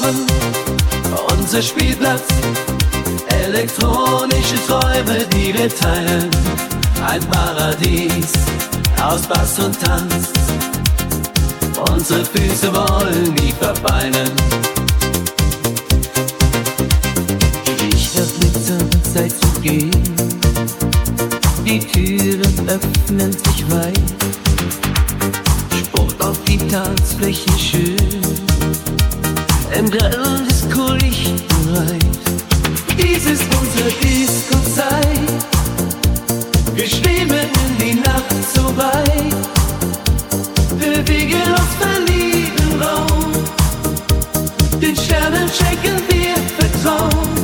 Farben, unser Spielplatz, elektronische Träume, die wir teilen. Ein Paradies aus Bass und Tanz. Unsere Füße wollen nie verfallen. Lichter flitzen, Zeit zu gehen. Die Türen öffnen sich weit. Sport auf die Tanzflächen schön. Im grellen Disco-Licht bereit. Dies ist unsere Disco-Zeit. Wir schweben in die Nacht so weit. Bewegen uns, verlieben Raum. Den Sternen schenken wir Vertrauen.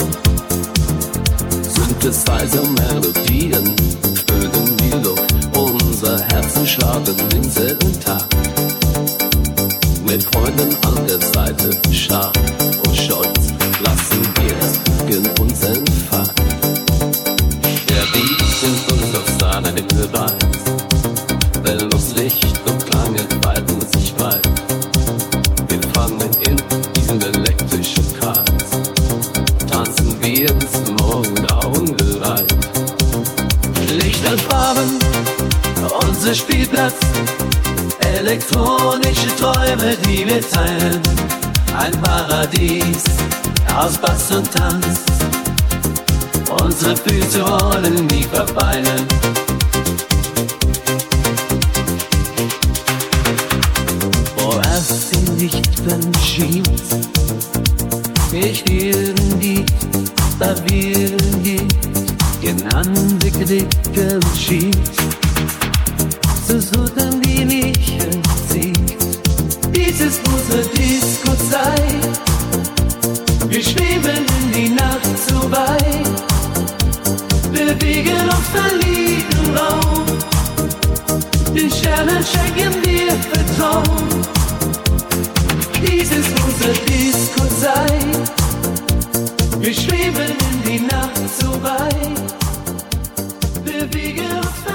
Synthesizer-Melodien füllen die Luft. Unsere Herzen schlagen denselben Tag. Mit Freunden an der Seite, stark und stolz, lassen wir es in unseren Pfad. Der Beat sind uns auf seiner Lippe weiß. Wellen Licht und Klang entfalten sich weit. Wir fangen in diesem elektrischen Kreis. Tanzen wir bis morgen augenbereit. Lichter und Farben, unser Spielplatz, elektronische Träume, die wir teilen. Ein Paradies aus Bass und Tanz. Unsere Füße wollen nie verfallen. Wo erst die Lichtwellen schien, ich hielten die, da wir geht, genannt Klicken schien. So suchen die nicht entzieht. Dies ist unsere Disco-Zeit. Wir schweben in die Nacht so weit. Bewegen uns, verlieben Raum. Den Sternen schenken wir Vertrauen. Dies ist unsere Disco-Zeit. Wir schweben in die Nacht so weit. Bewegen uns,